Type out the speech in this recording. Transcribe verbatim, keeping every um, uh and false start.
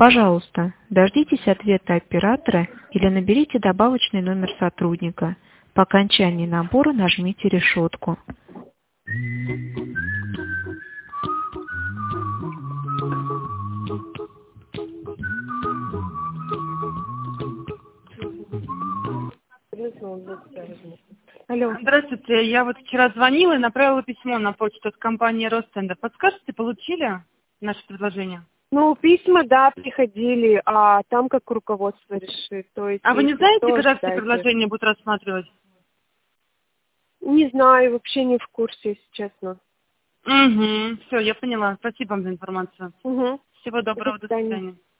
Пожалуйста, дождитесь ответа оператора или наберите добавочный номер сотрудника. По окончании набора нажмите решетку. Алло. Здравствуйте, я вот вчера звонила и направила письмо на почту от компании Ростендер. Подскажете, получили наше предложение? Ну, письма, да, приходили, а там как руководство решит. То есть, А вы не если знаете, что, когда все ждайте. предложения будут рассматривать? Не знаю, вообще не в курсе, если честно. Угу, все, я поняла. Спасибо вам за информацию. Угу. Всего доброго, До до свидания. свидания.